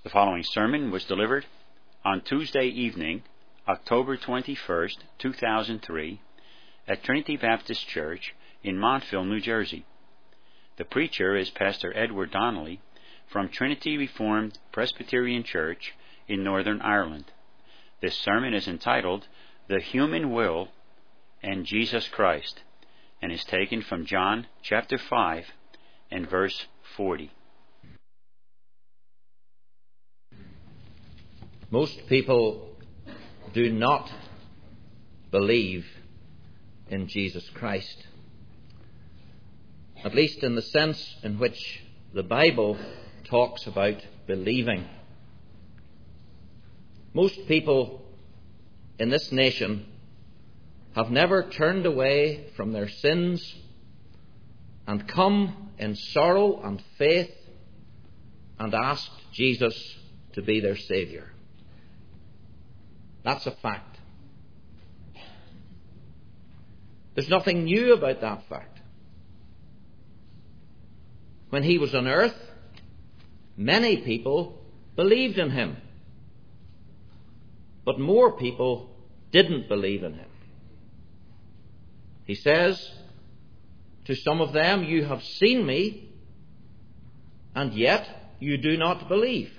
The following sermon was delivered on Tuesday evening, October 21st, 2003, at Trinity Baptist Church in Montville, New Jersey. The preacher is Pastor Edward Donnelly from Trinity Reformed Presbyterian Church in Northern Ireland. This sermon is entitled The Human Will and Jesus Christ, and is taken from John chapter 5 and verse 40. Most people do not believe in Jesus Christ, at least in the sense in which the Bible talks about believing. Most people in this nation have never turned away from their sins and come in sorrow and faith and asked Jesus to be their Saviour. That's a fact. There's nothing new about that fact. When he was on earth, many people believed in him, but more people didn't believe in him. He says to some of them, "You have seen me, and yet you do not believe."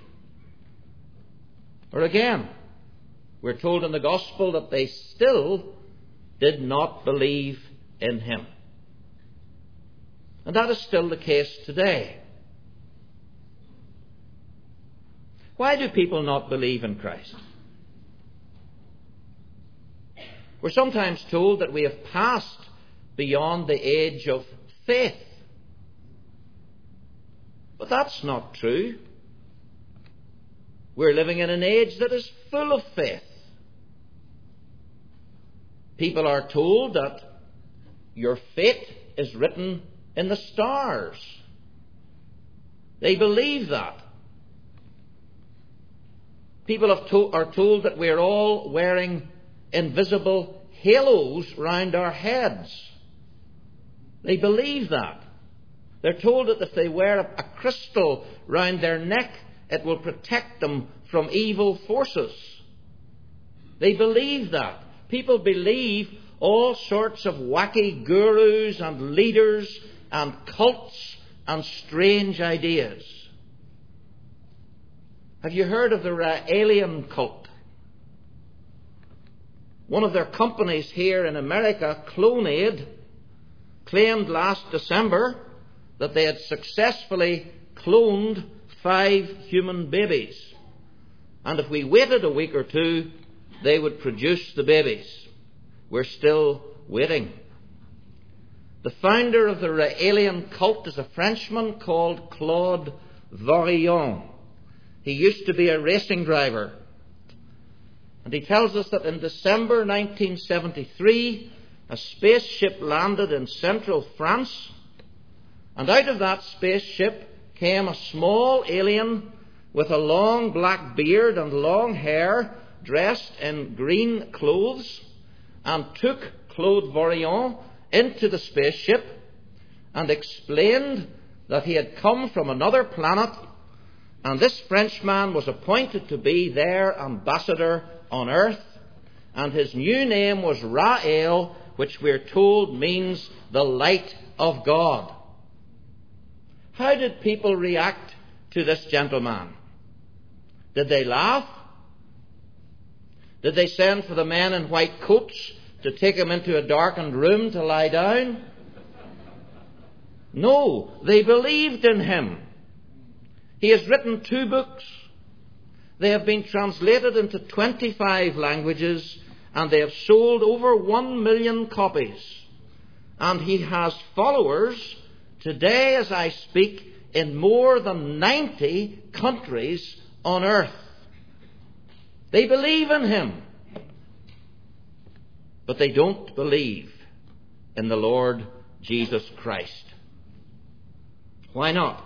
Or again, we're told in the Gospel that they still did not believe in him. And that is still the case today. Why do people not believe in Christ? We're sometimes told that we have passed beyond the age of faith. But that's not true. We're living in an age that is full of faith. People are told that your fate is written in the stars. They believe that. People are told that we're all wearing invisible halos round our heads. They believe that. They're told that if they wear a crystal round their neck, it will protect them from evil forces. They believe that. People believe all sorts of wacky gurus and leaders and cults and strange ideas. Have you heard of the Raelian cult? One of their companies here in America, Clonaid, claimed last December that they had successfully cloned 5 human babies. And if we waited a week or two, they would produce the babies. We're still waiting. The founder of the Raelian cult is a Frenchman called Claude Vorillon. He used to be a racing driver. And he tells us that in December 1973, a spaceship landed in central France. And out of that spaceship came a small alien with a long black beard and long hair, dressed in green clothes, and took Claude Vorillon into the spaceship and explained that he had come from another planet, and this Frenchman was appointed to be their ambassador on earth, and his new name was Rael, which we're told means the light of God. How did people react to this gentleman? Did they laugh? Did they send for the men in white coats to take him into a darkened room to lie down? No, they believed in him. He has written 2 books. They have been translated into 25 languages, and they have sold over 1 million copies. And he has followers today as I speak in more than 90 countries on earth. They believe in him, but they don't believe in the Lord Jesus Christ. Why not?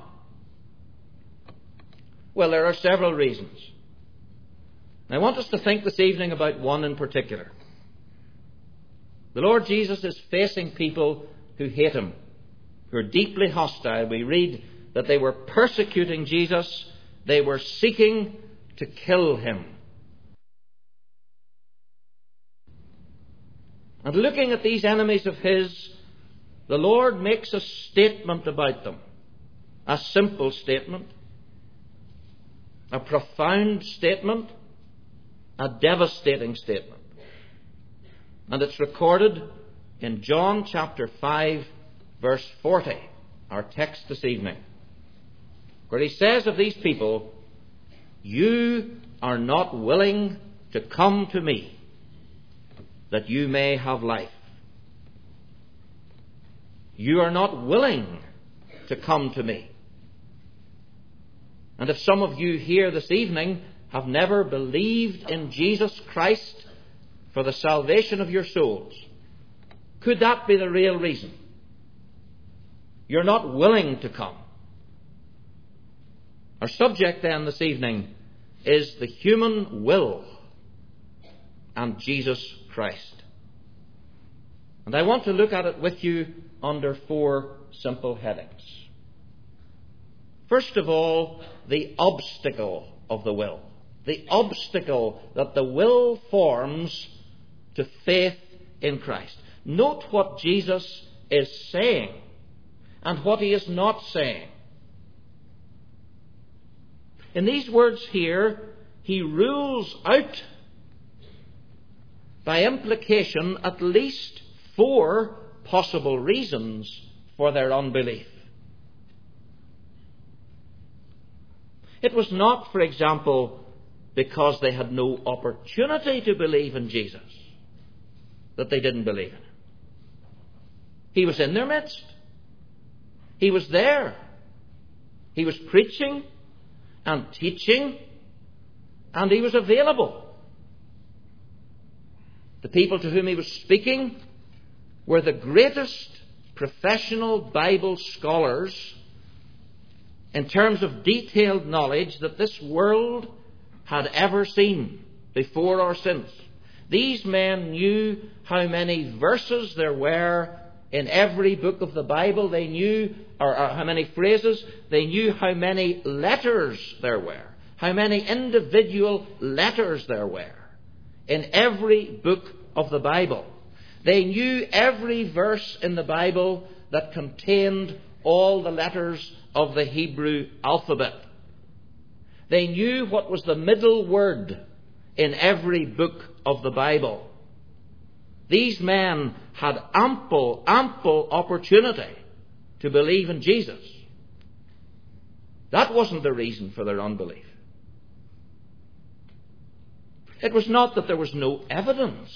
Well, there are several reasons. I want us to think this evening about one in particular. The Lord Jesus is facing people who hate him, who are deeply hostile. We read that they were persecuting Jesus they were seeking to kill him. And looking at these enemies of his, the Lord makes a statement about them. A simple statement, a profound statement, a devastating statement. And it's recorded in John chapter 5, verse 40, our text this evening, where he says of these people, "You are not willing to come to me, that you may have life." You are not willing to come to me. And if some of you here this evening have never believed in Jesus Christ for the salvation of your souls, could that be the real reason? You're not willing to come. Our subject then this evening is the human will and Jesus Christ. And I want to look at it with you under 4 simple headings. First of all, the obstacle of the will. The obstacle that the will forms to faith in Christ. Note what Jesus is saying and what he is not saying. In these words here, he rules out, by implication, at least 4 possible reasons for their unbelief. It was not, for example, because they had no opportunity to believe in Jesus that they didn't believe in him. He was in their midst. He was there. He was preaching and teaching, and he was available. The people to whom he was speaking were the greatest professional Bible scholars in terms of detailed knowledge that this world had ever seen before or since. These men knew how many verses there were in every book of the Bible. They knew, or how many phrases. They knew how many letters there were, how many individual letters there were in every book of the Bible. They knew every verse in the Bible that contained all the letters of the Hebrew alphabet. They knew what was the middle word in every book of the Bible. These men had ample opportunity to believe in Jesus. That wasn't the reason for their unbelief. It was not that there was no evidence.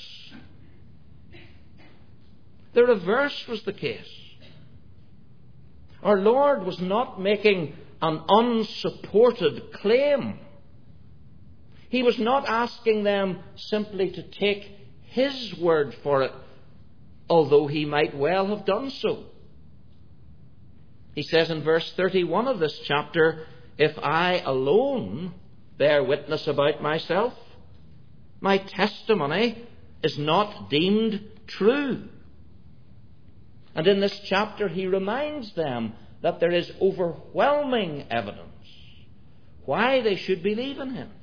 The reverse was the case. Our Lord was not making an unsupported claim. He was not asking them simply to take his word for it, although he might well have done so. He says in verse 31 of this chapter, "If I alone bear witness about myself, my testimony is not deemed true." And in this chapter he reminds them that there is overwhelming evidence why they should believe in him.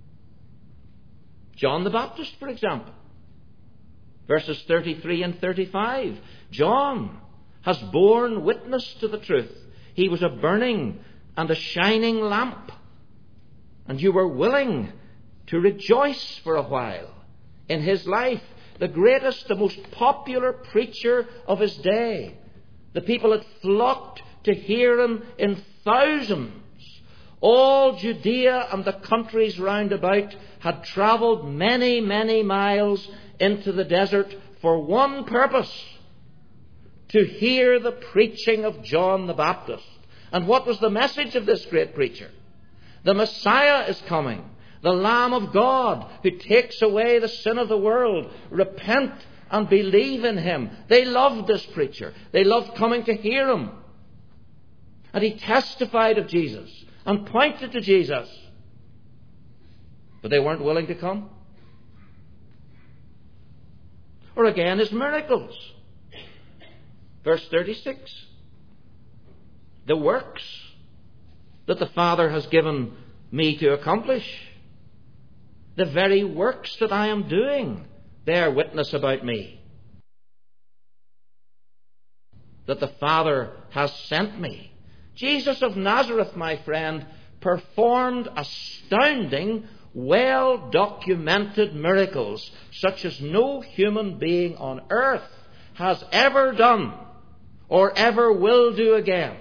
John the Baptist, for example, verses 33 and 35. John has borne witness to the truth. He was a burning and a shining lamp, and you were willing to rejoice for a while in his life. The greatest, the most popular preacher of his day. The people had flocked to hear him in thousands. All Judea and the countries round about had travelled many, many miles into the desert for one purpose: to hear the preaching of John the Baptist. And what was the message of this great preacher? The Messiah is coming. The Lamb of God who takes away the sin of the world. Repent and believe in him. They loved this preacher. They loved coming to hear him. And he testified of Jesus and pointed to Jesus. But they weren't willing to come. Or again, his miracles. Verse 36. The works that the Father has given me to accomplish. The very works that I am doing bear witness about me, that the Father has sent me. Jesus of Nazareth, my friend, performed astounding, well-documented miracles such as no human being on earth has ever done or ever will do again.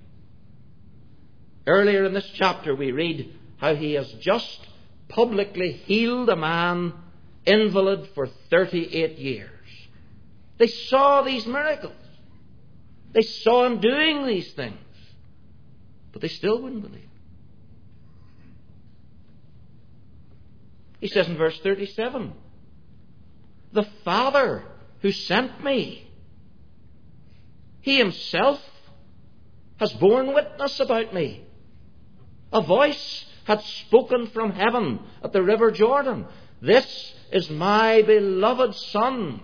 Earlier in this chapter we read how he has just publicly healed a man invalid for 38 years. They saw these miracles. They saw him doing these things. But they still wouldn't believe. He says in verse 37, the Father who sent me, he himself has borne witness about me. A voice had spoken from heaven at the river Jordan. This is my beloved Son,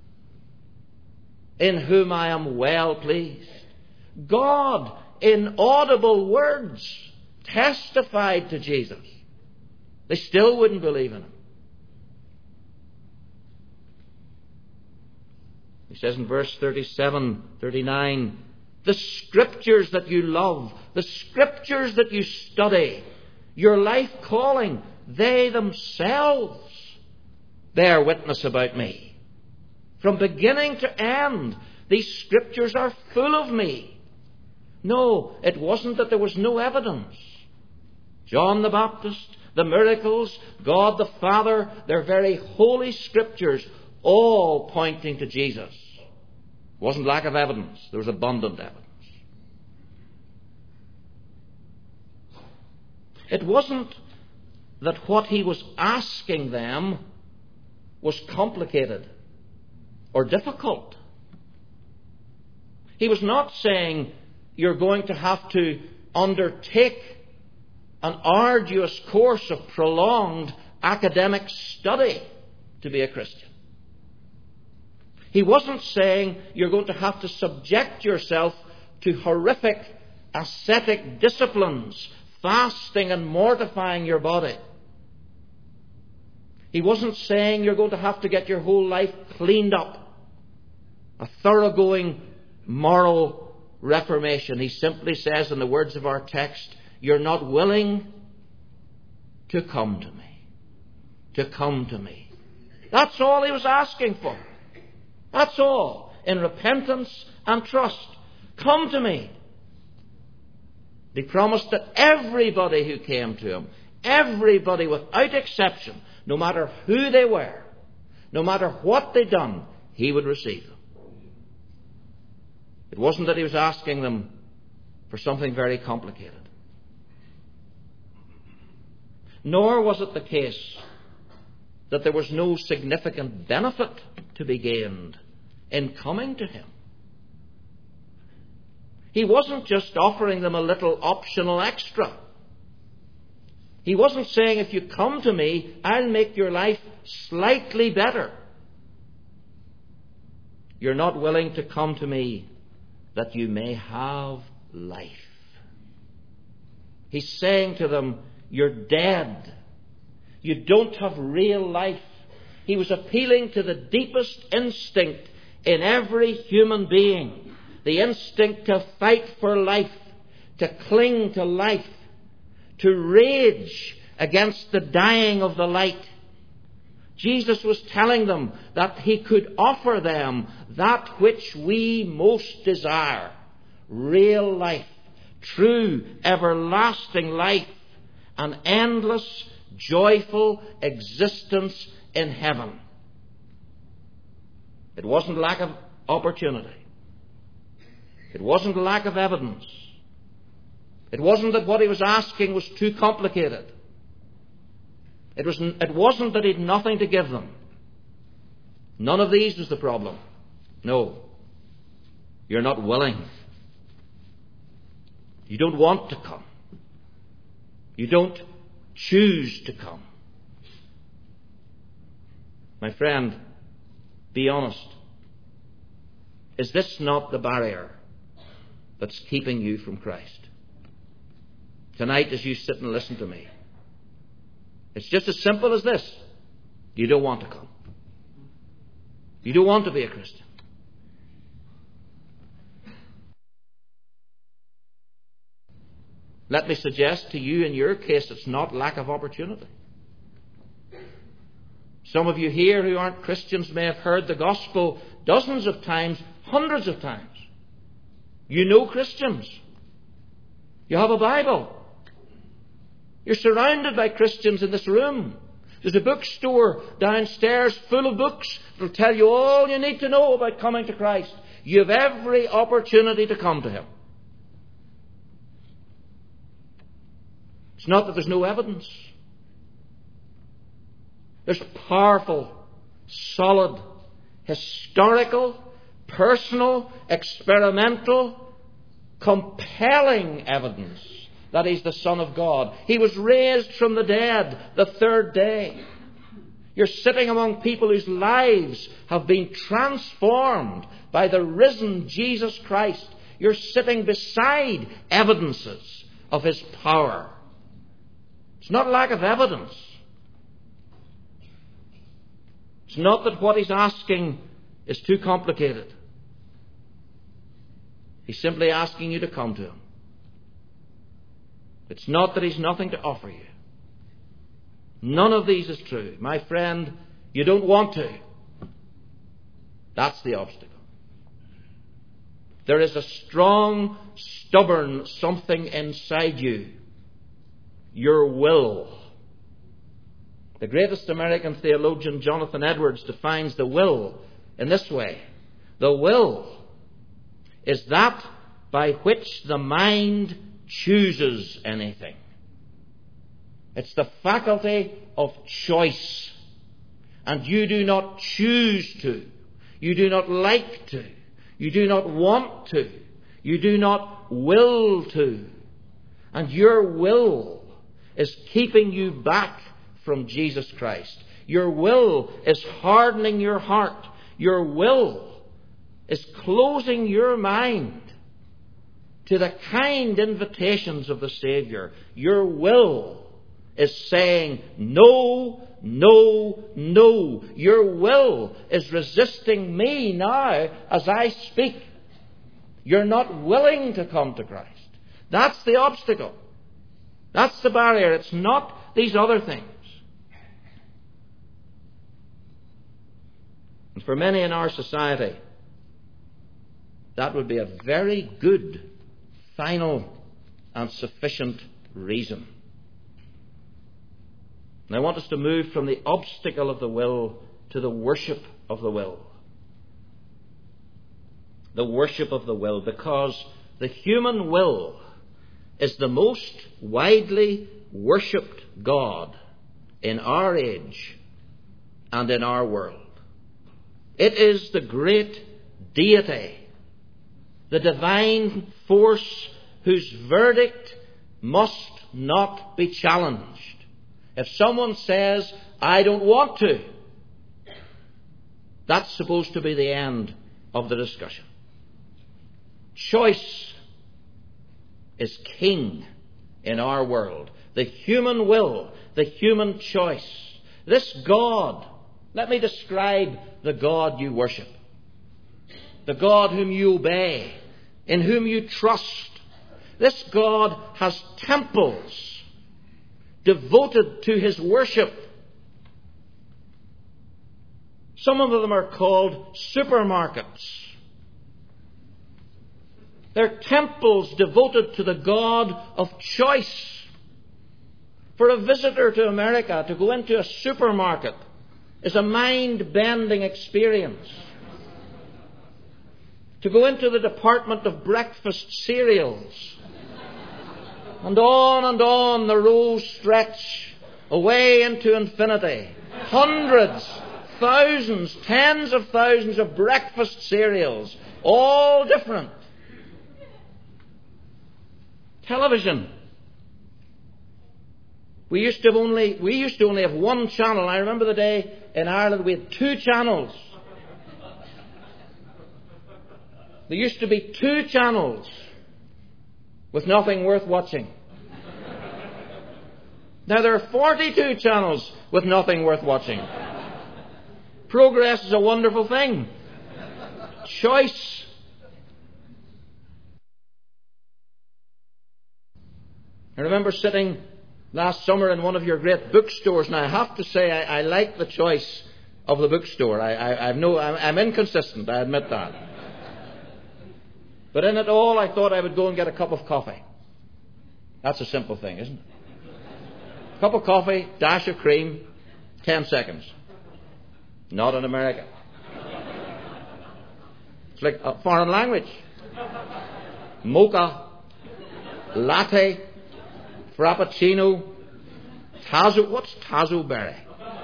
in whom I am well pleased. God, in audible words, testified to Jesus. They still wouldn't believe in him. He says in verse 37, 39, the Scriptures that you love, the Scriptures that you study, your life calling, they themselves bear witness about me. From beginning to end, these Scriptures are full of me. No, it wasn't that there was no evidence. John the Baptist, the miracles, God the Father, their very holy Scriptures, all pointing to Jesus. It wasn't lack of evidence. There was abundant evidence. It wasn't that what he was asking them was complicated or difficult. He was not saying you're going to have to undertake an arduous course of prolonged academic study to be a Christian. He wasn't saying you're going to have to subject yourself to horrific ascetic disciplines, fasting and mortifying your body. He wasn't saying you're going to have to get your whole life cleaned up, a thoroughgoing moral reformation. He simply says, in the words of our text, you're not willing to come to me. To come to me. That's all he was asking for. That's all. In repentance and trust. Come to me. He promised that everybody who came to him, everybody without exception, no matter who they were, no matter what they'd done, he would receive them. It wasn't that he was asking them for something very complicated. Nor was it the case that there was no significant benefit to be gained in coming to him. He wasn't just offering them a little optional extra. He wasn't saying, if you come to me, I'll make your life slightly better. You're not willing to come to me that you may have life. He's saying to them, you're dead. You don't have real life. He was appealing to the deepest instinct in every human being. The instinct to fight for life, to cling to life, to rage against the dying of the light. Jesus was telling them that he could offer them that which we most desire. Real life, true, everlasting life, an endless, joyful existence in heaven. It wasn't lack of opportunity. It wasn't lack of evidence. It wasn't that what he was asking was too complicated. It wasn't that he had nothing to give them. None of these was the problem. No. You're not willing. You don't want to come. You don't choose to come. My friend, be honest. Is this not the barrier that's keeping you from Christ? tonight as you sit and listen to me. It's just as simple as this. You don't want to come. You don't want to be a Christian. Let me suggest to you, in your case, it's not lack of opportunity. Some of you here who aren't Christians may have heard the gospel dozens of times, hundreds of times. You know Christians. You have a Bible. You're surrounded by Christians in this room. There's a bookstore downstairs full of books that will tell you all you need to know about coming to Christ. You have every opportunity to come to Him. It's not that there's no evidence. There's powerful, solid, historical, personal, experimental, compelling evidence that He's the Son of God. He was raised from the dead the third day. You're sitting among people whose lives have been transformed by the risen Jesus Christ. You're sitting beside evidences of His power. It's not lack of evidence. It's not that what He's asking is too complicated. He's simply asking you to come to Him. It's not that He's nothing to offer you. None of these is true. My friend, you don't want to. That's the obstacle. There is a strong, stubborn something inside you. Your will. The greatest American theologian, Jonathan Edwards, defines the will in this way. The will is that by which the mind chooses anything. It's the faculty of choice. And you do not choose to. You do not like to. You do not want to. You do not will to. And your will is keeping you back from Jesus Christ. Your will is hardening your heart. Your will is closing your mind to the kind invitations of the Saviour. Your will is saying no, no, no. Your will is resisting me now as I speak. You're not willing to come to Christ. That's the obstacle. That's the barrier. It's not these other things. And for many in our society, that would be a very good, final, and sufficient reason. And I want us to move from the obstacle of the will to the worship of the will. The worship of the will, because the human will is the most widely worshipped God in our age and in our world. It is the great deity, the divine force whose verdict must not be challenged. If someone says, I don't want to, that's supposed to be the end of the discussion. Choice is king in our world. The human will, the human choice. This God, let me describe the God you worship. The God whom you obey, in whom you trust. This God has temples devoted to His worship. Some of them are called supermarkets. They're temples devoted to the God of choice. For a visitor to America to go into a supermarket is a mind-bending experience. To go into the department of breakfast cereals, and on the rows stretch away into infinity. Hundreds, thousands, tens of thousands of breakfast cereals, all different. Television. We used to only have one channel. I remember the day in Ireland we had 2 channels. There used to be 2 channels with nothing worth watching. Now there are 42 channels with nothing worth watching. Progress is a wonderful thing. Choice. I remember sitting last summer in one of your great bookstores, and I have to say I like the choice of the bookstore. I'm inconsistent, I admit that. But in it all, I thought I would go and get a cup of coffee. That's a simple thing, isn't it? Cup of coffee, dash of cream, 10 seconds. Not in America. It's like a foreign language. Mocha, latte, frappuccino, Tazo. What's Tazo berry?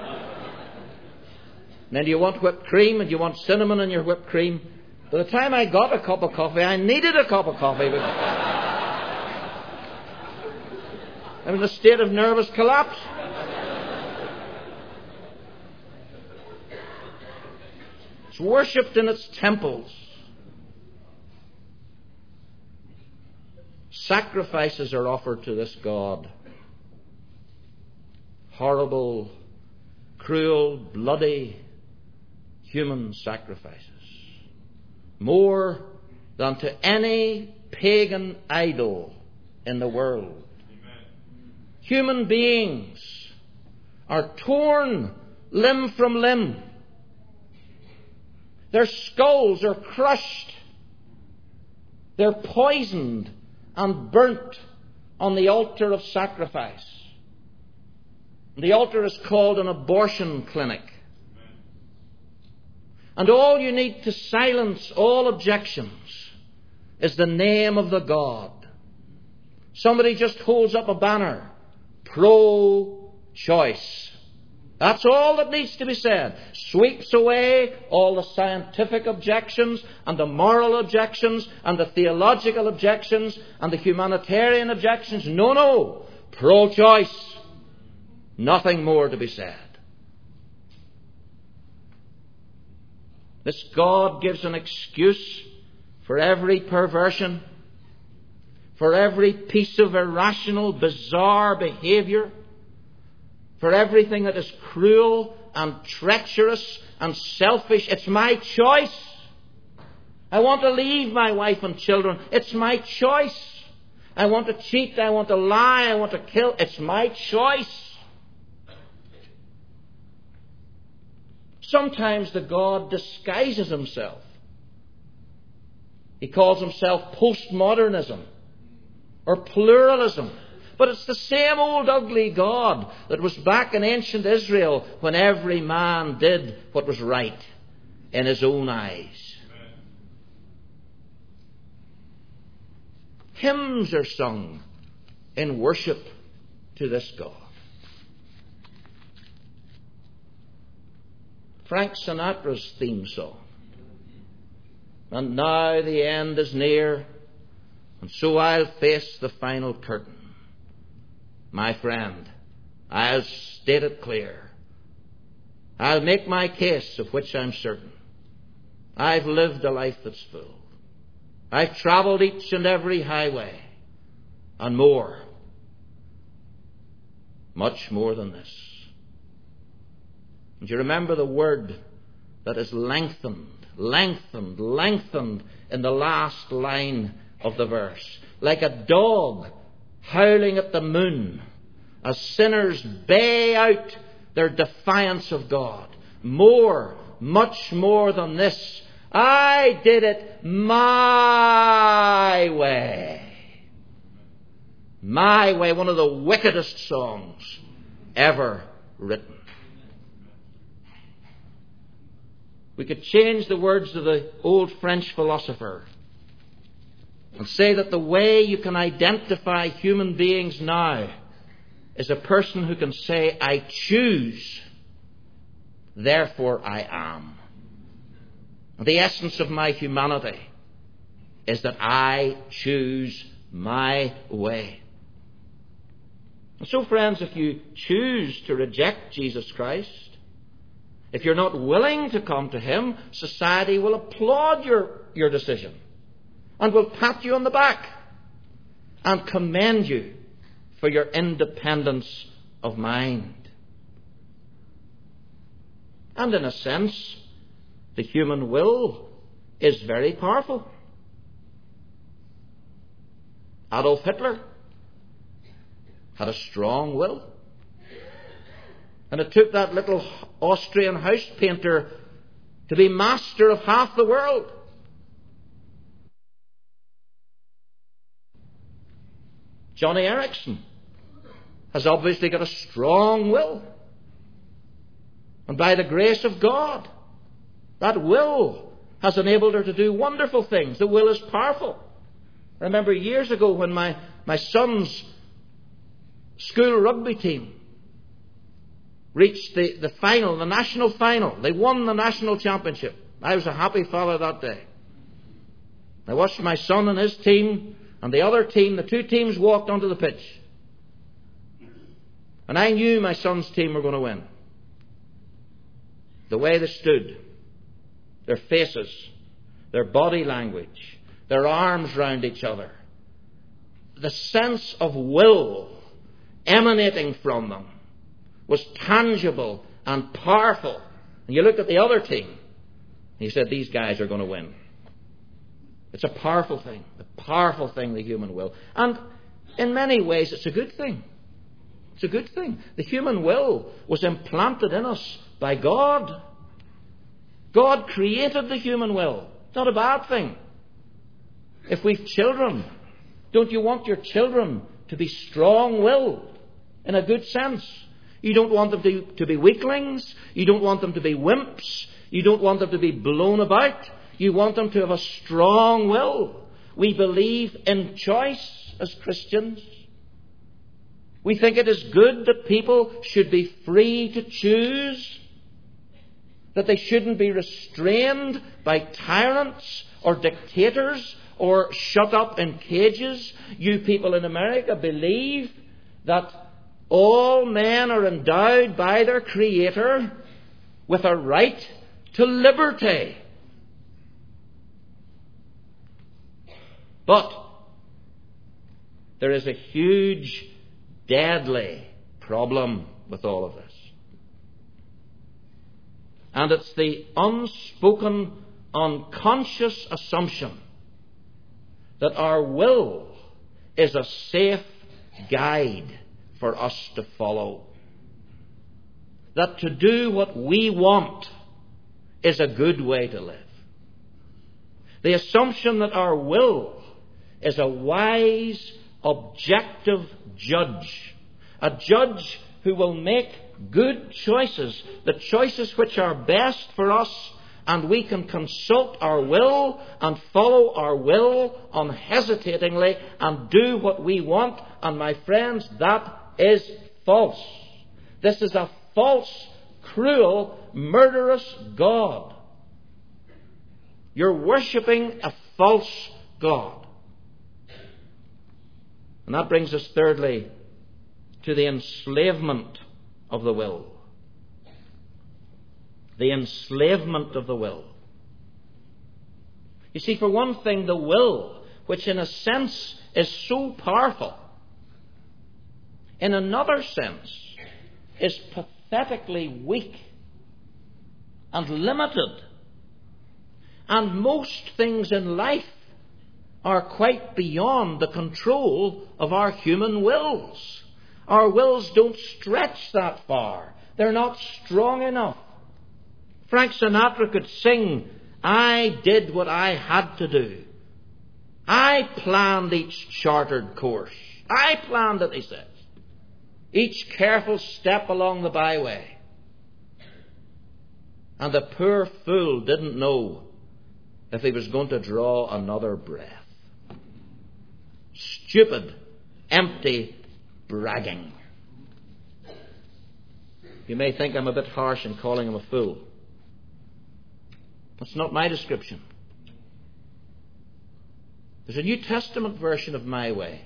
And then you want whipped cream and you want cinnamon in your whipped cream. By the time I got a cup of coffee, I needed a cup of coffee. I'm in a state of nervous collapse. It's worshipped in its temples. Sacrifices are offered to this God. Horrible, cruel, bloody human sacrifices. More than to any pagan idol in the world. Human beings are torn limb from limb. Their skulls are crushed. They're poisoned and burnt on the altar of sacrifice. The altar is called an abortion clinic. And all you need to silence all objections is the name of the God. Somebody just holds up a banner. Pro-choice. That's all that needs to be said. Sweeps away all the scientific objections and the moral objections and the theological objections and the humanitarian objections. No. Pro-choice. Nothing more to be said. This God gives an excuse for every perversion, for every piece of irrational, bizarre behavior, for everything that is cruel and treacherous and selfish. It's my choice. I want to leave my wife and children. It's my choice. I want to cheat. I want to lie. I want to kill. It's my choice. Sometimes the God disguises himself. He calls himself postmodernism or pluralism. But it's the same old ugly God that was back in ancient Israel when every man did what was right in his own eyes. Hymns are sung in worship to this God. Frank Sinatra's theme song. And now the end is near, and so I'll face the final curtain. My friend, I'll state it clear. I'll make my case, of which I'm certain. I've lived a life that's full. I've travelled each and every highway, and more, much more than this. And you remember the word that is lengthened in the last line of the verse. Like a dog howling at the moon, as sinners bay out their defiance of God. More, much more than this. I did it my way. My way, one of the wickedest songs ever written. We could change the words of the old French philosopher and say that the way you can identify human beings now is a person who can say, I choose, therefore I am. The essence of my humanity is that I choose my way. And so, friends, if you choose to reject Jesus Christ, if you're not willing to come to him, society will applaud your decision and will pat you on the back and commend you for your independence of mind. And in a sense, the human will is very powerful. Adolf Hitler had a strong will. And it took that little Austrian house painter to be master of half the world. Johnny Erickson has obviously got a strong will. And by the grace of God, that will has enabled her to do wonderful things. The will is powerful. I remember years ago when my son's school rugby team reached the final, the national final. They won the national championship. I was a happy father that day. I watched my son and his team and the other team, the two teams walked onto the pitch. And I knew my son's team were going to win. The way they stood, their faces, their body language, their arms round each other, the sense of will emanating from them was tangible and powerful. And you looked at the other team, and you said, these guys are going to win. It's a powerful thing, the human will. And in many ways, it's a good thing. It's a good thing. The human will was implanted in us by God. God created the human will. It's not a bad thing. If we've children, don't you want your children to be strong-willed in a good sense? You don't want them to be weaklings. You don't want them to be wimps. You don't want them to be blown about. You want them to have a strong will. We believe in choice as Christians. We think it is good that people should be free to choose, that they shouldn't be restrained by tyrants or dictators or shut up in cages. You people in America believe that all men are endowed by their Creator with a right to liberty. But there is a huge, deadly problem with all of this. And it's the unspoken, unconscious assumption that our will is a safe guide for us to follow. That to do what we want is a good way to live. The assumption that our will is a wise, objective judge. A judge who will make good choices, the choices which are best for us, and we can consult our will and follow our will unhesitatingly and do what we want. And my friends, that is false. This is a false, cruel, murderous God. You're worshipping a false God. And that brings us thirdly to the enslavement of the will. The enslavement of the will. You see, for one thing, the will, which in a sense is so powerful, in another sense is pathetically weak and limited. And most things in life are quite beyond the control of our human wills. Our wills don't stretch that far. They're not strong enough. Frank Sinatra could sing, I did what I had to do. I planned each chartered course. I planned it, he says. Each careful step along the byway. And the poor fool didn't know if he was going to draw another breath. Stupid, empty bragging. You may think I'm a bit harsh in calling him a fool. That's not my description. There's a New Testament version of My Way.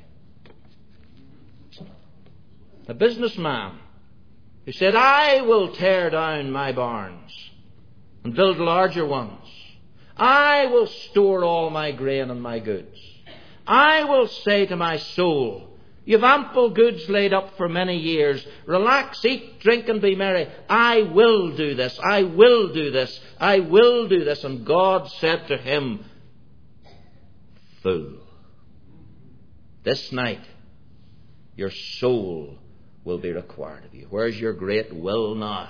A businessman who said, I will tear down my barns and build larger ones. I will store all my grain and my goods. I will say to my soul, You've ample goods laid up for many years. Relax, eat, drink, and be merry. I will do this. I will do this. I will do this. And God said to him, fool, this night your soul will be required of you. Where's your great will now?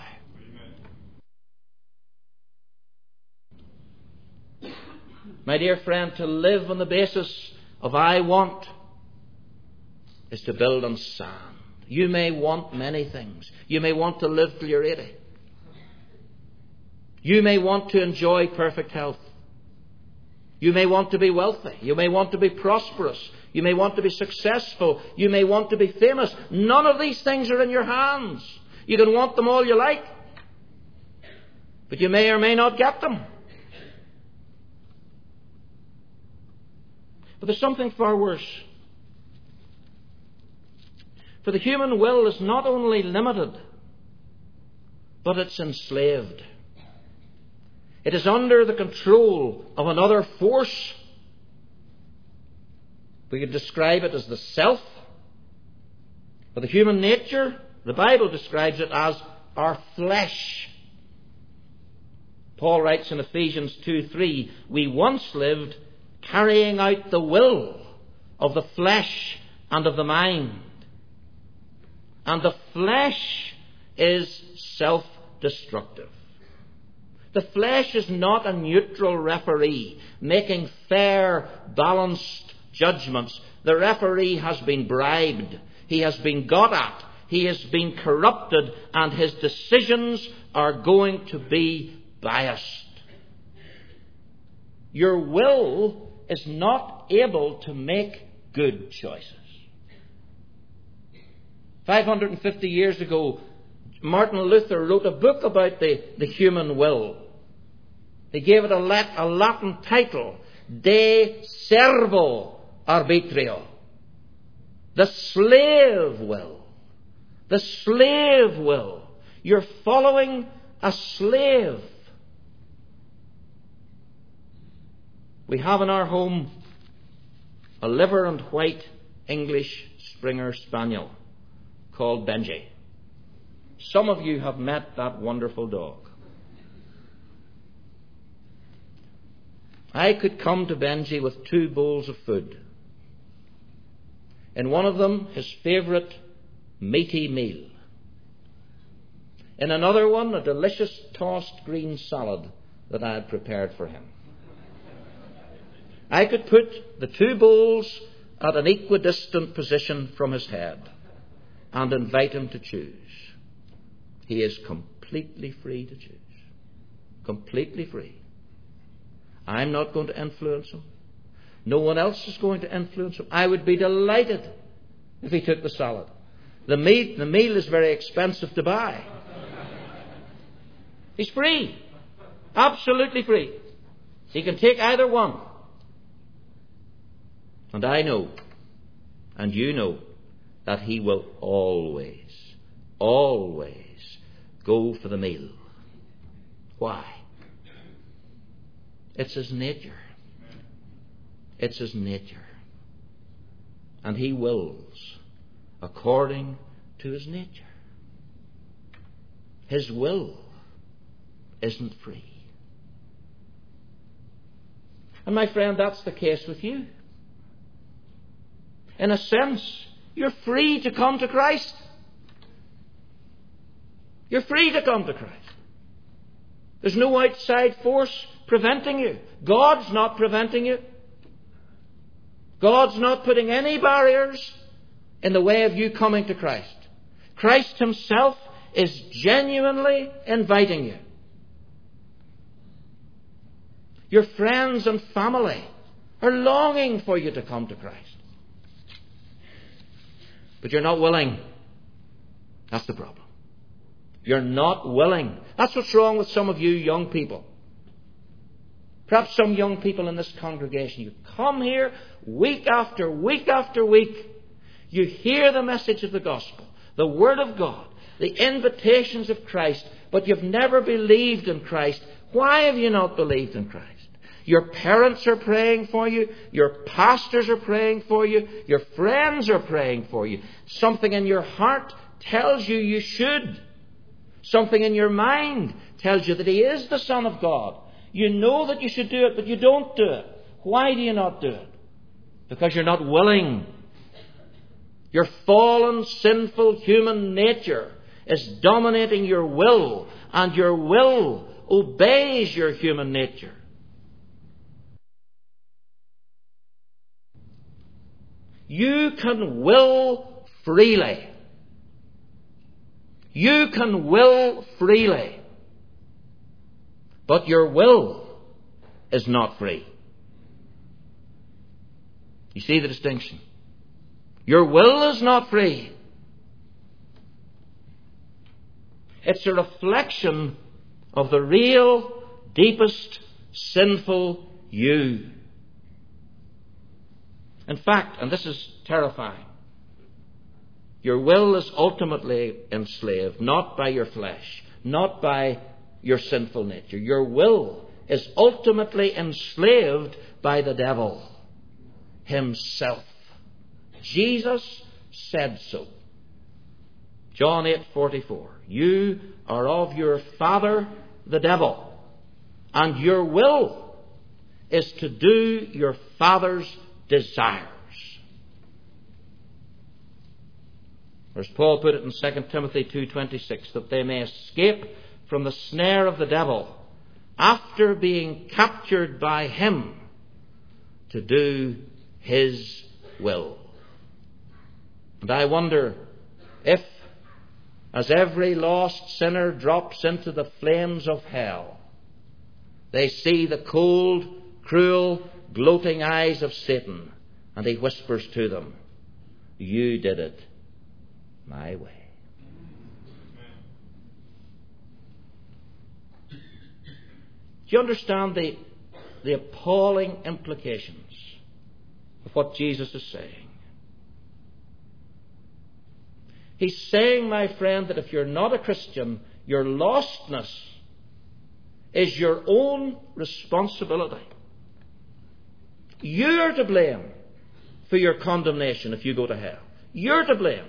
My dear friend, to live on the basis of I want is to build on sand. You may want many things. You may want to live till you're 80. You may want to enjoy perfect health. You may want to be wealthy. You may want to be prosperous. You may want to be successful. You may want to be famous. None of these things are in your hands. You can want them all you like, but you may or may not get them. But there's something far worse. For the human will is not only limited, but it's enslaved. It is under the control of another force. We could describe it as the self. For the human nature, the Bible describes it as our flesh. Paul writes in Ephesians 2:3, we once lived carrying out the will of the flesh and of the mind. And the flesh is self-destructive. The flesh is not a neutral referee making fair, balanced judgments. The referee has been bribed. He has been got at. He has been corrupted, and his decisions are going to be biased. Your will is not able to make good choices. 550 years ago, Martin Luther wrote a book about the human will. He gave it a Latin title, De Servo Arbitrio. The slave will. The slave will. You're following a slave. We have in our home a liver and white English Springer Spaniel called Benji. Some of you have met that wonderful dog. I could come to Benji with 2 bowls of food. In one of them, his favourite meaty meal. In another one, a delicious tossed green salad that I had prepared for him. I could put the 2 bowls at an equidistant position from his head and invite him to choose. He is completely free to choose. Completely free. I'm not going to influence him. No one else is going to influence him. I would be delighted if he took the salad. The meal is very expensive to buy. He's free. Absolutely free. He can take either one. And I know, and you know, that he will always, always go for the meal. Why? It's his nature. It's his nature. And he wills according to his nature. His will isn't free. And my friend, that's the case with you. In a sense, you're free to come to Christ. You're free to come to Christ. There's no outside force preventing you. God's not preventing you. God's not putting any barriers in the way of you coming to Christ. Christ himself is genuinely inviting you. Your friends and family are longing for you to come to Christ. But you're not willing. That's the problem. You're not willing. That's what's wrong with some of you young people. Perhaps some young people in this congregation. You come here week after week after week. You hear the message of the gospel, the word of God, the invitations of Christ, but you've never believed in Christ. Why have you not believed in Christ? Your parents are praying for you. Your pastors are praying for you. Your friends are praying for you. Something in your heart tells you you should. Something in your mind tells you that He is the Son of God. You know that you should do it, but you don't do it. Why do you not do it? Because you're not willing. Your fallen, sinful human nature is dominating your will, and your will obeys your human nature. You can will freely. You can will freely. But your will is not free. You see the distinction? Your will is not free. It's a reflection of the real, deepest, sinful you. In fact, and this is terrifying, your will is ultimately enslaved, not by your flesh, not by your sinful nature. Your will is ultimately enslaved by the devil himself. Jesus said so. John 8:44. You are of your father, the devil, and your will is to do your father's desires. Or as Paul put it in 2 Timothy 2:26, that they may escape from the snare of the devil after being captured by him to do his will. And I wonder if, as every lost sinner drops into the flames of hell, they see the cold, cruel, gloating eyes of Satan, and he whispers to them, you did it my way. Do you understand the appalling implications of what Jesus is saying? He's saying, my friend, that if you're not a Christian, your lostness is your own responsibility. You're to blame for your condemnation if you go to hell. You're to blame.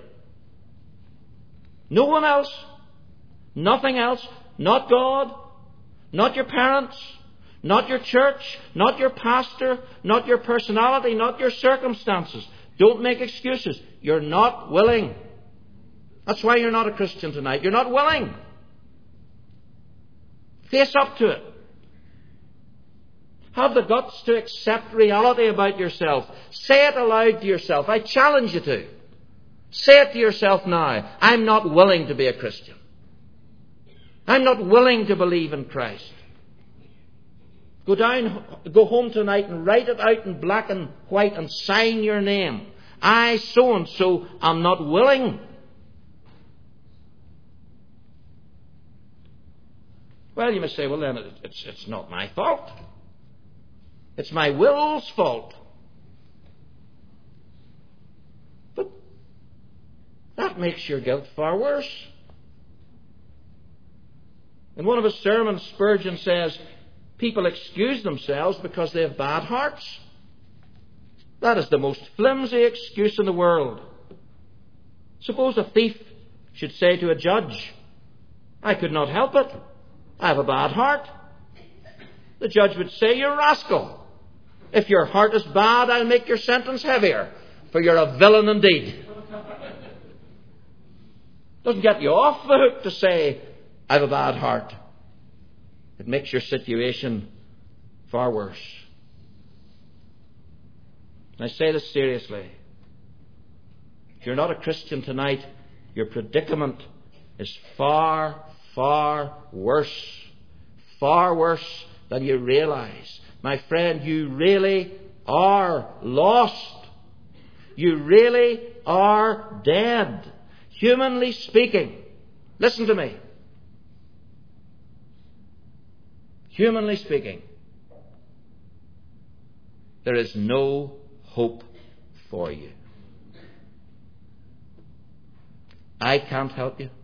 No one else. Nothing else. Not God. Not your parents. Not your church. Not your pastor. Not your personality. Not your circumstances. Don't make excuses. You're not willing. That's why you're not a Christian tonight. You're not willing. Face up to it. Have the guts to accept reality about yourself. Say it aloud to yourself. I challenge you to. Say it to yourself now. I'm not willing to be a Christian. I'm not willing to believe in Christ. Go home tonight and write it out in black and white and sign your name. I, so and so, am not willing. Well, you must say, well then, it's not my fault. It's my will's fault. But that makes your guilt far worse. In one of his sermons, Spurgeon says, people excuse themselves because they have bad hearts. That is the most flimsy excuse in the world. Suppose a thief should say to a judge, I could not help it. I have a bad heart. The judge would say, you're a rascal. If your heart is bad, I'll make your sentence heavier, for you're a villain indeed. Doesn't get you off the hook to say, I have a bad heart. It makes your situation far worse. And I say this seriously. If you're not a Christian tonight, your predicament is far, far worse. Far worse than you realize. My friend, you really are lost. You really are dead. Humanly speaking. Listen to me. Humanly speaking, there is no hope for you. I can't help you.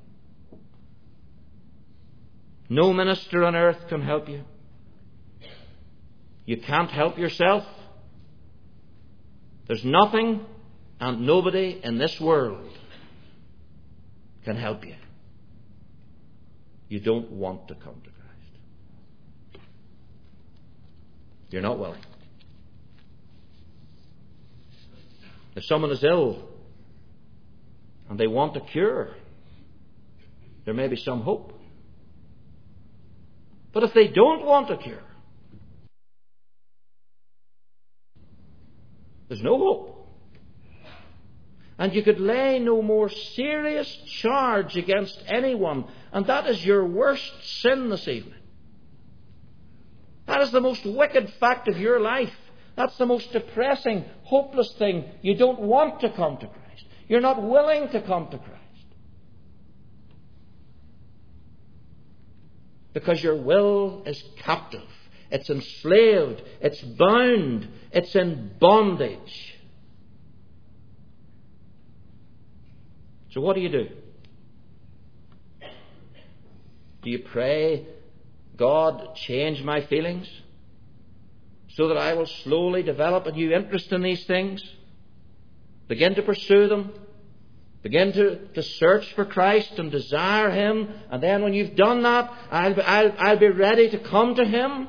No minister on earth can help you. You can't help yourself. There's nothing and nobody in this world can help you. You don't want to come to Christ. You're not willing. If someone is ill and they want a cure, there may be some hope. But if they don't want a cure, there's no hope. And you could lay no more serious charge against anyone, and that is your worst sin this evening. That is the most wicked fact of your life. That's the most depressing, hopeless thing. You don't want to come to Christ. You're not willing to come to Christ. Because your will is captive. It's enslaved. It's bound. It's in bondage. So what do? Do you pray, God, change my feelings so that I will slowly develop a new interest in these things? Begin to pursue them. Begin to search for Christ and desire Him. And then when you've done that, I'll be ready to come to Him.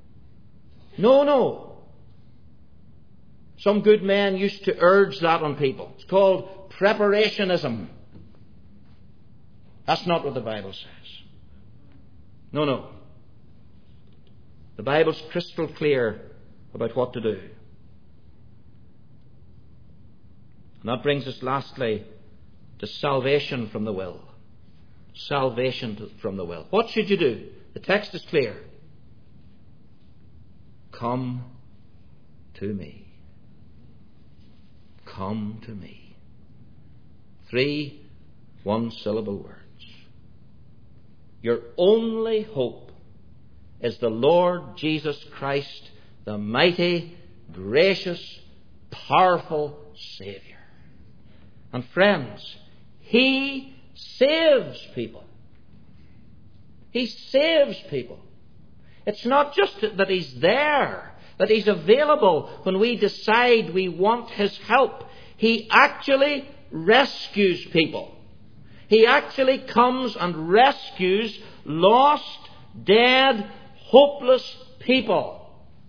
No. Some good men used to urge that on people. It's called preparationism. That's not what the Bible says. No. The Bible's crystal clear about what to do. And that brings us lastly to salvation from the will. Salvation from the will. What should you do? The text is clear. Come to me. Come to me. 3 one-syllable words. Your only hope is the Lord Jesus Christ, the mighty, gracious, powerful Saviour. And friends, He saves people. He saves people. It's not just that He's there, that He's available when we decide we want His help. He actually rescues people. He actually comes and rescues lost, dead, hopeless people.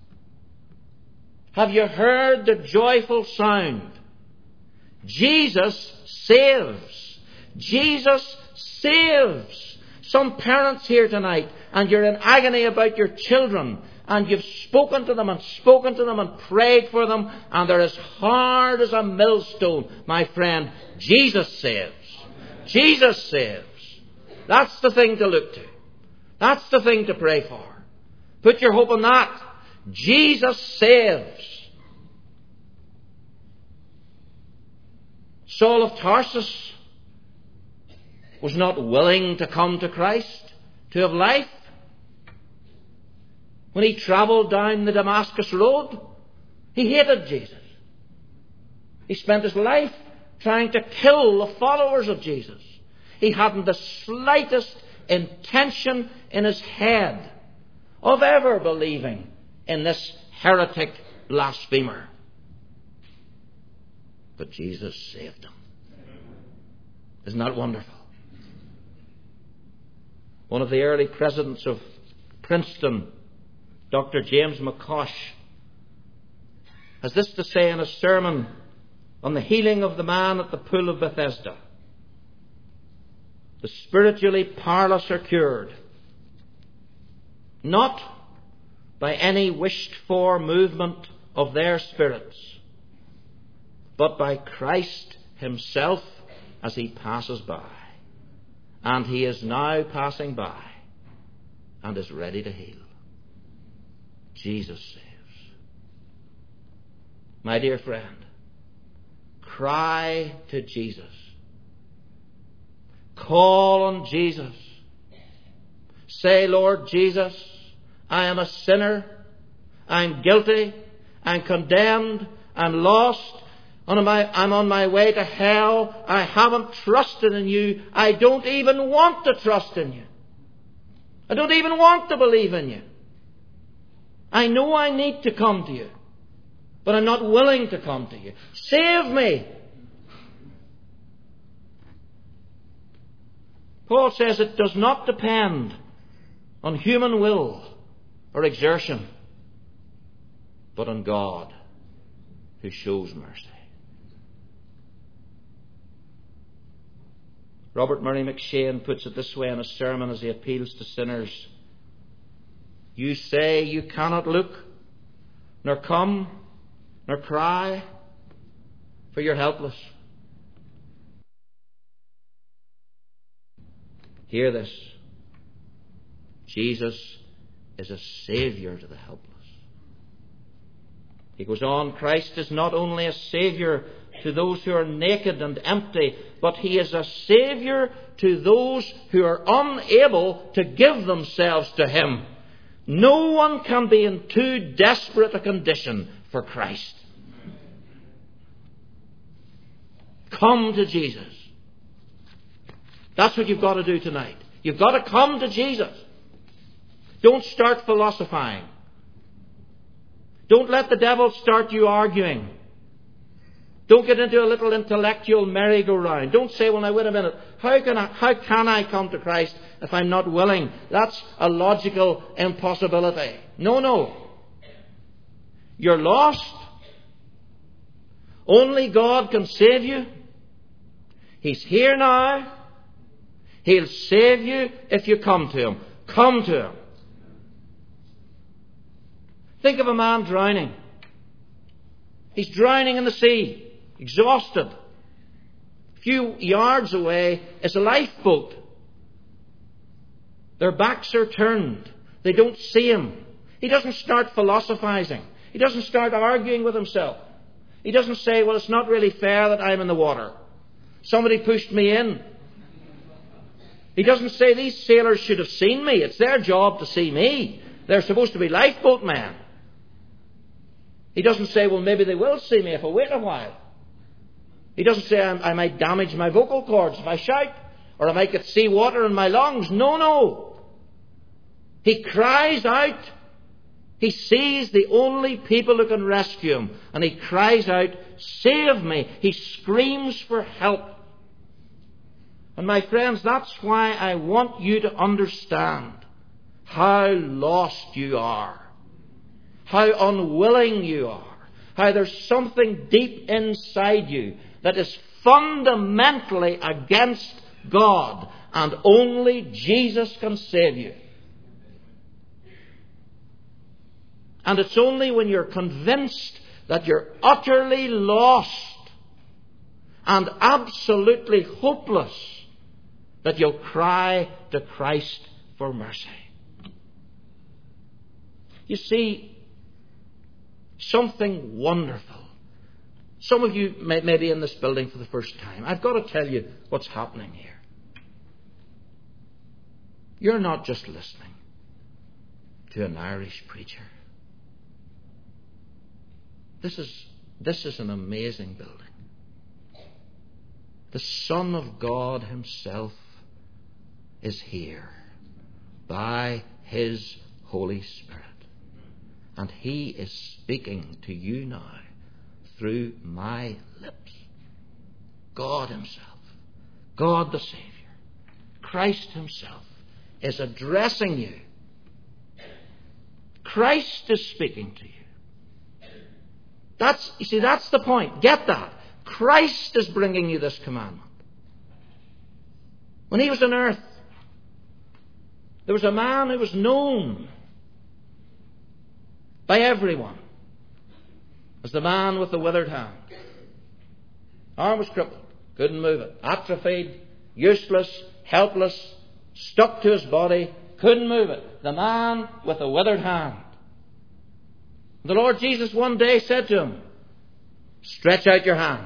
Have you heard the joyful sound? Jesus saves. Jesus saves. Some parents here tonight, and you're in agony about your children, and you've spoken to them and prayed for them, and they're as hard as a millstone. My friend, Jesus saves. Jesus saves. That's the thing to look to. That's the thing to pray for. Put your hope on that. Jesus saves. Saul of Tarsus was not willing to come to Christ, to have life. When he travelled down the Damascus road, he hated Jesus. He spent his life trying to kill the followers of Jesus. He hadn't the slightest intention in his head of ever believing in this heretic blasphemer. But Jesus saved him. Isn't that wonderful? One of the early presidents of Princeton, Dr. James McCosh, has this to say in a sermon on the healing of the man at the pool of Bethesda. The spiritually powerless are cured, not by any wished-for movement of their spirits, but by Christ Himself as He passes by. And He is now passing by and is ready to heal. Jesus saves. My dear friend, cry to Jesus. Call on Jesus. Say, Lord Jesus, I am a sinner. I'm guilty. I'm condemned. I'm lost. I'm on my way to hell. I haven't trusted in you. I don't even want to trust in you. I don't even want to believe in you. I know I need to come to you, but I'm not willing to come to you. Save me. Paul says it does not depend on human will or exertion, but on God who shows mercy. Robert Murray McShane puts it this way in a sermon as he appeals to sinners. You say you cannot look, nor come, nor cry, for you're helpless. Hear this. Jesus is a Saviour to the helpless. He goes on, Christ is not only a Saviour to those who are naked and empty, but He is a Saviour to those who are unable to give themselves to Him. No one can be in too desperate a condition for Christ. Come to Jesus. That's what you've got to do tonight. You've got to come to Jesus. Don't start philosophizing. Don't let the devil start you arguing. Don't get into a little intellectual merry-go-round. Don't say, well, now, wait a minute. How can I come to Christ if I'm not willing? That's a logical impossibility. No. You're lost. Only God can save you. He's here now. He'll save you if you come to Him. Come to Him. Think of a man drowning. He's drowning in the sea, exhausted. A few yards away is a lifeboat. Their backs are turned. They don't see him. He doesn't start philosophizing. He doesn't start arguing with himself. He doesn't say, well, it's not really fair that I'm in the water. Somebody pushed me in. He doesn't say, these sailors should have seen me. It's their job to see me. They're supposed to be lifeboat men. He doesn't say, well, maybe they will see me if I wait a while. He doesn't say, I might damage my vocal cords if I shout, or I might get sea water in my lungs. No. He cries out. He sees the only people who can rescue him, and he cries out, save me. He screams for help. And my friends, that's why I want you to understand how lost you are. How unwilling you are. How there's something deep inside you that is fundamentally against God, and only Jesus can save you. And it's only when you're convinced that you're utterly lost and absolutely hopeless that you'll cry to Christ for mercy. You see, something wonderful. Some of you may be in this building for the first time. I've got to tell you what's happening here. You're not just listening to an Irish preacher. This is an amazing building. The Son of God Himself is here by His Holy Spirit. And He is speaking to you now through my lips. God Himself, God the Saviour, Christ Himself is addressing you. Christ is speaking to you. That's the point. Get that. Christ is bringing you this commandment. When He was on earth, there was a man who was known by everyone as the man with the withered hand. Arm was crippled, couldn't move it, atrophied, useless, helpless, stuck to his body, couldn't move it. The man with the withered hand. The Lord Jesus one day said to him, stretch out your hand.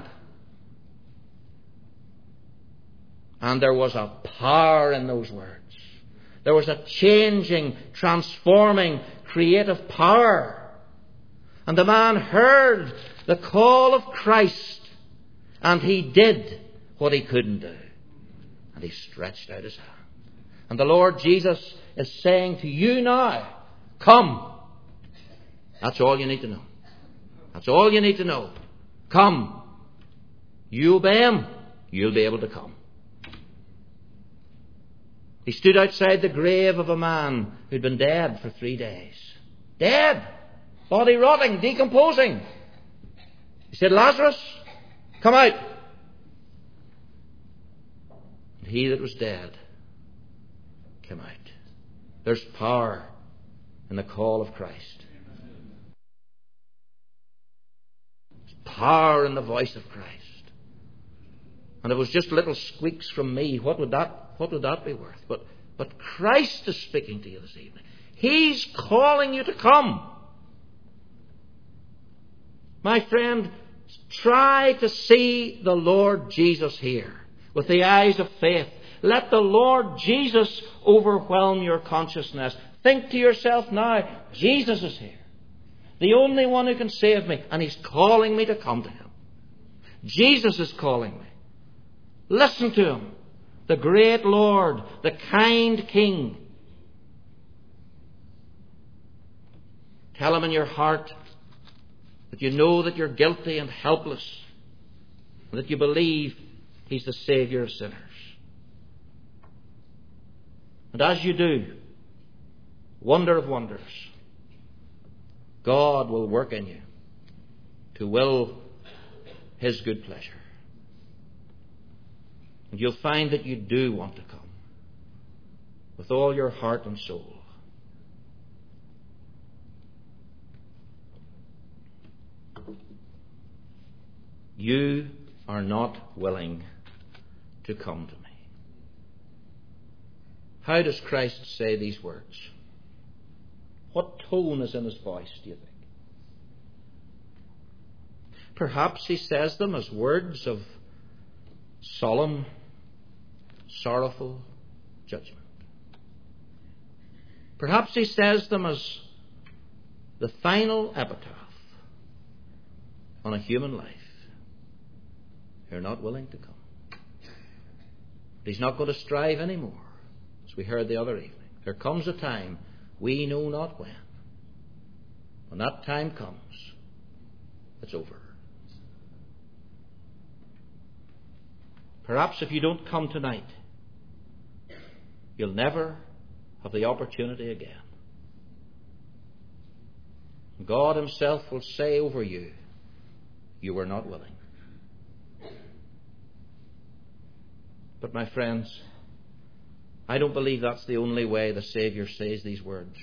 And there was a power in those words. There was a changing, transforming, creative power. And the man heard the call of Christ, and he did what he couldn't do. And he stretched out his hand. And the Lord Jesus is saying to you now, come. That's all you need to know. That's all you need to know. Come. You obey Him, you'll be able to come. He stood outside the grave of a man who'd been dead for 3 days. Dead. Body rotting, decomposing. He said, Lazarus, come out. And he that was dead came out. There's power in the call of Christ. There's power in the voice of Christ. And it was just little squeaks from me. What would that be worth? But Christ is speaking to you this evening. He's calling you to come. My friend, try to see the Lord Jesus here with the eyes of faith. Let the Lord Jesus overwhelm your consciousness. Think to yourself now, Jesus is here. The only one who can save me. And He's calling me to come to Him. Jesus is calling me. Listen to Him. The great Lord, the kind King. Tell Him in your heart that you know that you're guilty and helpless, and that you believe He's the Saviour of sinners. And as you do, wonder of wonders, God will work in you to will His good pleasure. And you'll find that you do want to come with all your heart and soul. You are not willing to come to me. How does Christ say these words? What tone is in His voice, do you think? Perhaps He says them as words of solemn, sorrowful judgment. Perhaps He says them as the final epitaph on a human life. You're not willing to come. But He's not going to strive anymore, as we heard the other evening. There comes a time, we know not when. When that time comes, it's over. Perhaps if you don't come tonight, you'll never have the opportunity again. God Himself will say over you, you were not willing. But my friends, I don't believe that's the only way the Saviour says these words.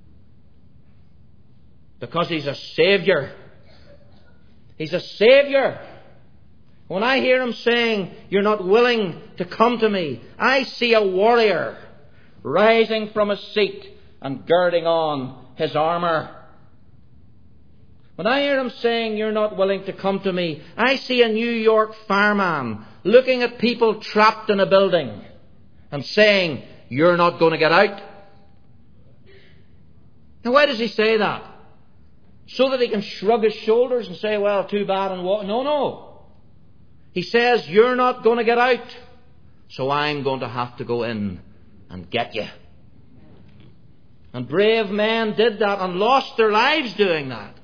Because He's a Saviour. He's a Saviour. When I hear Him saying, you're not willing to come to me, I see a warrior rising from his seat and girding on his armour. When I hear Him saying, you're not willing to come to me, I see a New York fireman looking at people trapped in a building and saying, you're not going to get out. Now why does He say that? So that he can shrug his shoulders and say, well, too bad and what? No. He says, you're not going to get out, so I'm going to have to go in and get you. And brave men did that and lost their lives doing that.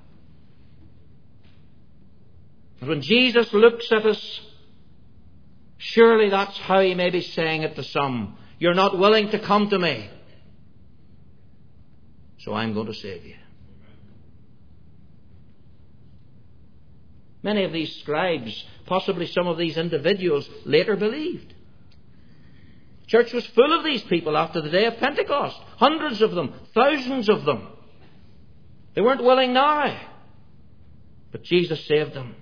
And when Jesus looks at us, surely that's how He may be saying it to some. You're not willing to come to me, so I'm going to save you. Many of these scribes, possibly some of these individuals, later believed. Church was full of these people after the day of Pentecost. Hundreds of them, thousands of them. They weren't willing now, but Jesus saved them.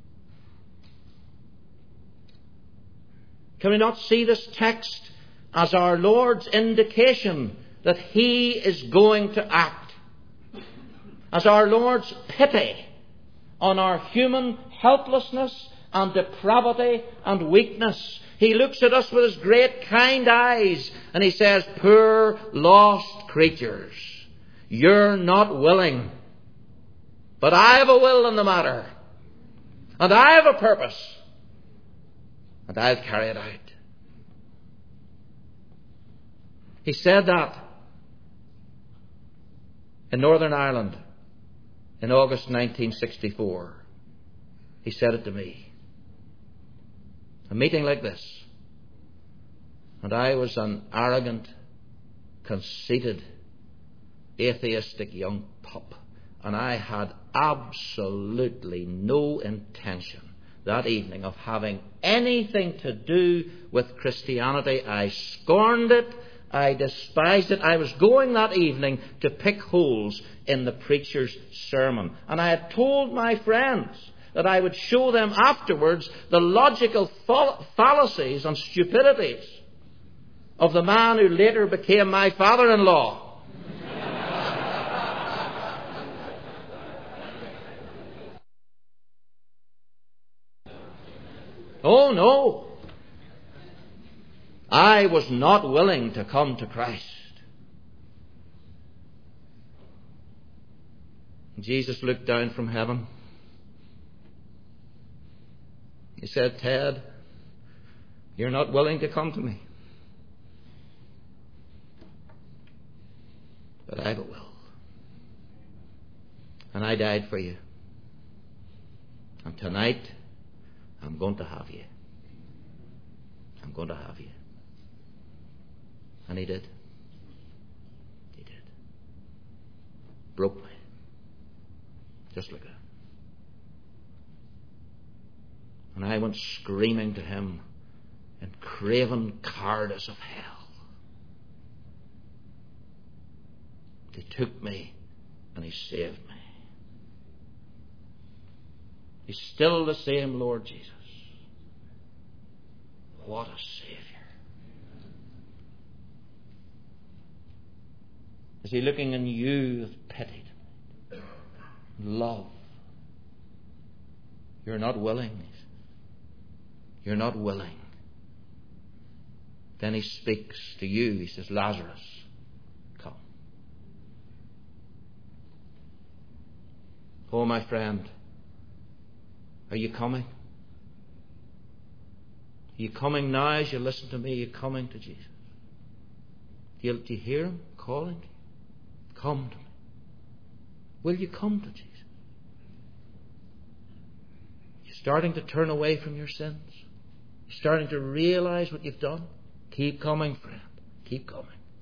Can we not see this text as our Lord's indication that He is going to act? As our Lord's pity on our human helplessness and depravity and weakness. He looks at us with His great kind eyes and He says, poor lost creatures, you're not willing. But I have a will in the matter. And I have a purpose. And I'll carry it out. He said that in Northern Ireland in August 1964. He said it to me. A meeting like this. And I was an arrogant, conceited, atheistic young pup. And I had absolutely no intention that evening of having anything to do with Christianity. I scorned it. I despised it. I was going that evening to pick holes in the preacher's sermon. And I had told my friends that I would show them afterwards the logical fallacies and stupidities of the man who later became my father-in-law. Oh no! I was not willing to come to Christ. Jesus looked down from heaven. He said, Ted, you're not willing to come to me. But I will. And I died for you. And tonight, I'm going to have you. I'm going to have you. And he did. He did. Broke me. Just like that. And I went screaming to him in craven cowardice of hell. He took me and he saved me. He's still the same Lord Jesus. What a Saviour. Is he looking on you with pity, love? You're not willing. You're not willing. Then he speaks to you. He says, Lazarus, come. Oh, my friend, are you coming? Are you coming now as you listen to me? Are you coming to Jesus? Do you hear him calling? Come to me. Will you come to Jesus? You're starting to turn away from your sins. You're starting to realize what you've done. Keep coming, friend. Keep coming.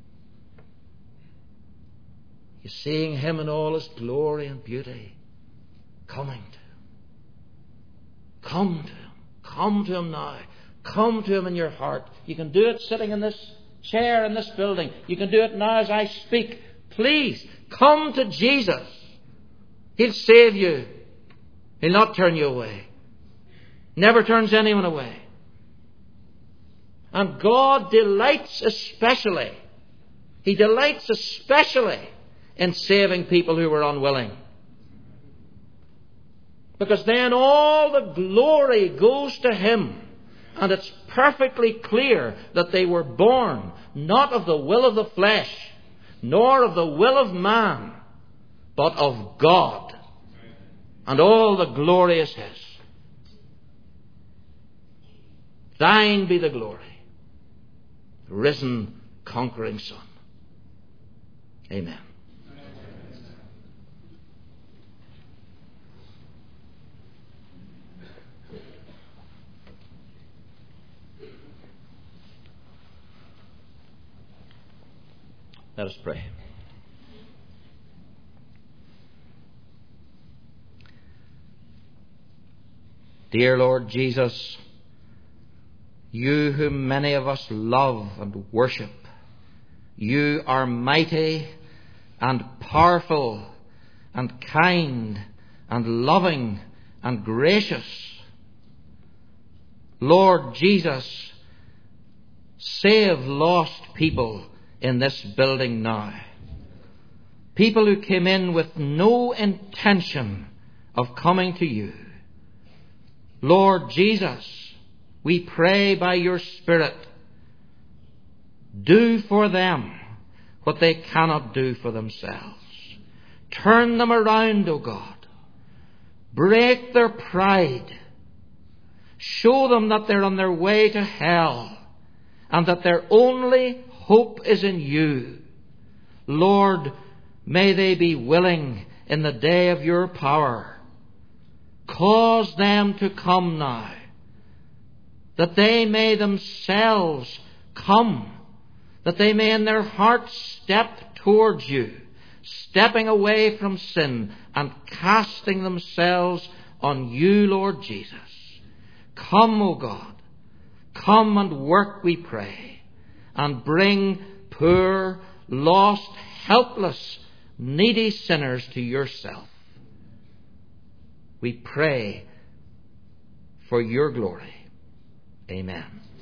You're seeing him in all his glory and beauty. Coming to him. Come to him. Come to him now. Come to him in your heart. You can do it sitting in this chair in this building. You can do it now as I speak. Please, come to Jesus. He'll save you. He'll not turn you away. Never turns anyone away. And God delights especially. He delights especially in saving people who were unwilling. Because then all the glory goes to him. And it's perfectly clear that they were born not of the will of the flesh, nor of the will of man, but of God. And all the glory is his. Thine be the glory, risen, conquering Son. Amen. Let us pray. Dear Lord Jesus, you whom many of us love and worship, you are mighty and powerful and kind and loving and gracious. Lord Jesus, save lost people in this building now. People who came in with no intention of coming to you. Lord Jesus, we pray by your Spirit, do for them what they cannot do for themselves. Turn them around, O God. Break their pride. Show them that they're on their way to hell and that their only hope is in you. Lord, may they be willing in the day of your power. Cause them to come now, that they may themselves come, that they may in their hearts step towards you, stepping away from sin and casting themselves on you, Lord Jesus. Come, O God, come and work, we pray, and bring poor, lost, helpless, needy sinners to yourself. We pray for your glory. Amen.